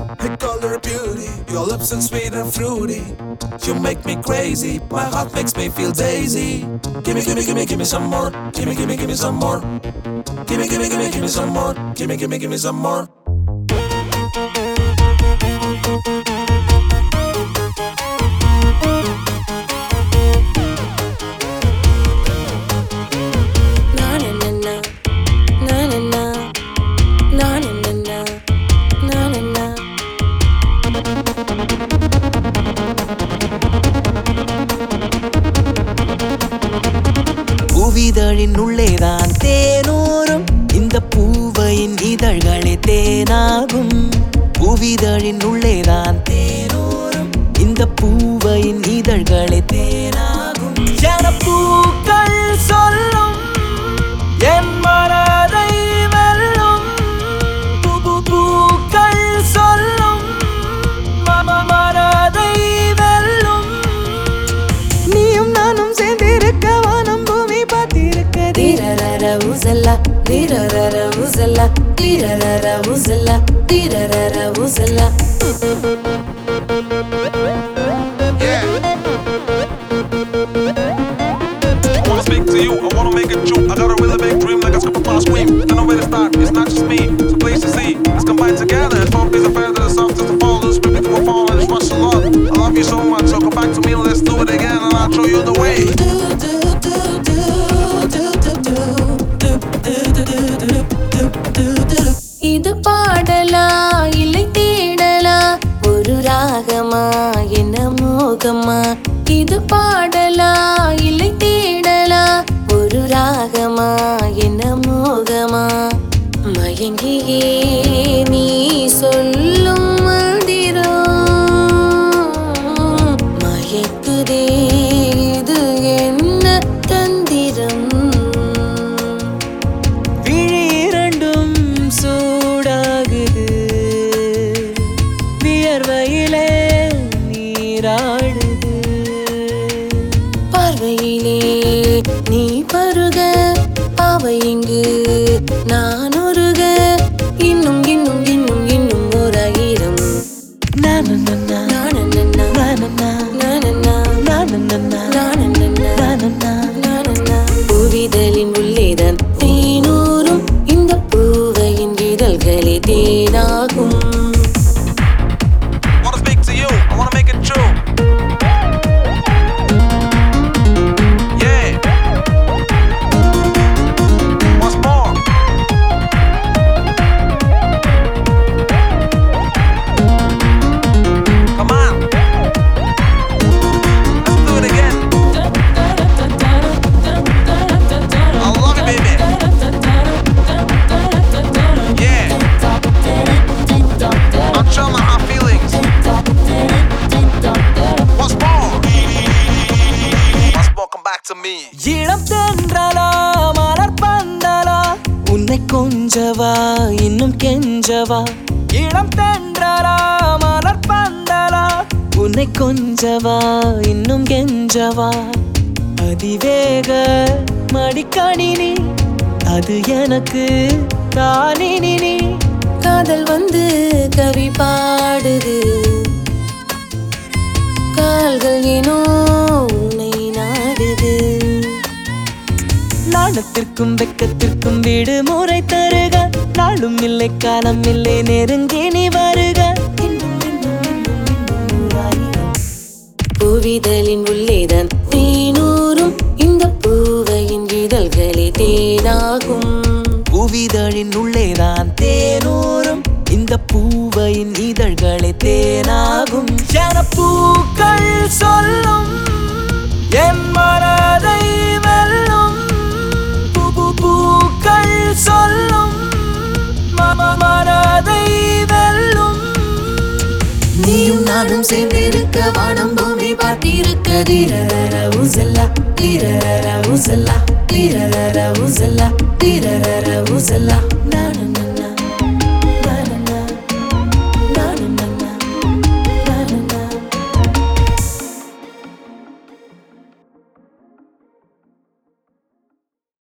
I call her beauty. Your lips are sweet and fruity. You make me crazy. My heart makes me feel daisy. Gimme, gimme, gimme, gimme some more. Gimme, gimme, gimme some more. Gimme, gimme, gimme, gimme some more. Gimme, gimme, gimme some more. பூவிதழின் உள்ளேதான் தேனூரும் இந்த பூவையின் இதழ்களே தேனாகும். பூவிதழின் உள்ளேதான் தேனூரும் இந்த பூவையின் இதழ்களே தேனாகும். ஜனப்பூக்கள் சொல்லும் என் மனதை வெல்லும். பூக்கள் சொல்லும் மனதை வெல்லும். நீயும் நானும் சேர்ந்திருக்க வானம் பூமி பார்த்திருக்க. Tirarara uzalla, tirarara uzalla, tirarara uzalla, tirarara uzalla. Wanna speak to you, I wanna make it true. I got a really big dream like a super fast scream. Don't know where to start, it's not just me. It's a place to see, let's combine together. It's four pieces of feather, the softest to fall. Let's rip it to a fall and just rush along. I love you so much, so come back to me and let's do it again. And I'll show you the way. இது பாடலா இல்லை தேடலா, ஒரு ராகமா என்ன மோகமா. இது பாடலா இல்லை தேடலா, ஒரு ராகமா என்ன மோகமா. மயங்கியே நீ சொல்லும் மந்திரம் மயக்குதே, இது என்ன தந்திரம். விழி இரண்டும் சூடாகுது, வியர்வையிலே நீராடுது. பார்வையிலே நீ பருக, பாவை இங்கு நான் உருக. இன்னும் இன்னும் இன்னும் இன்னும் ஓராயிரம். நானன்னா நானன்னா நானன்னா நானன்னா நானன்னா நானன்னா நானன்னா நானன்னா. பூவிதழின் உள்ளேதான் தேனூரும் இந்த பூவையின் இதழ்களே தேனாகும். Wanna speak to you, I wanna make it true. Yeah. What's more? Come on. Let's do it again. I love you, baby. Yeah. I'm showing my hot feelings. What's more? What's more? Come back to me. இளம் தென்றலா மலர் பந்தலா, உன்னை கொஞ்சவா இன்னும் கெஞ்சவா. இளம் தென்றலா மலர் பந்தலா, உன்னை கொஞ்சவா இன்னும் கெஞ்சவா. அதிவேக மடிக்கணினி அது எனக்கு காலினி. காதல் வந்து கவி பாடுது, கால்கள் ஏனோ உன்னை நாடுது. நாணத்திற்கும் வெக்கத்திற்கும் விடுமுறை தருக. நாளும் இல்லை காலம் இல்லை நெருங்கி நீ வருக. இன்னும் இன்னும் இன்னும் இன்னும் ஓராயிரம். பூவிதழின் உள்ளேதான் தேனூரும் இந்த பூவையின் இதழ்களே தேனாகும். பூவிதழின் உள்ளேதான் தேனூரும் இந்த பூவையின் இதழ்களே தேனாகும். ஜனப்பூக்கள் சொல்லும் என் மனதை வெல்லும். பூக்கள் சொல்லும் மனதை வெல்லும். நீயும் நானும் சேர்ந்திருக்க வானம் பூமி பார்த்திருக்க. திரரர உசல்லா, திரரர உசல்லா, திரரர உசல்லா, திரரர உசல்லா.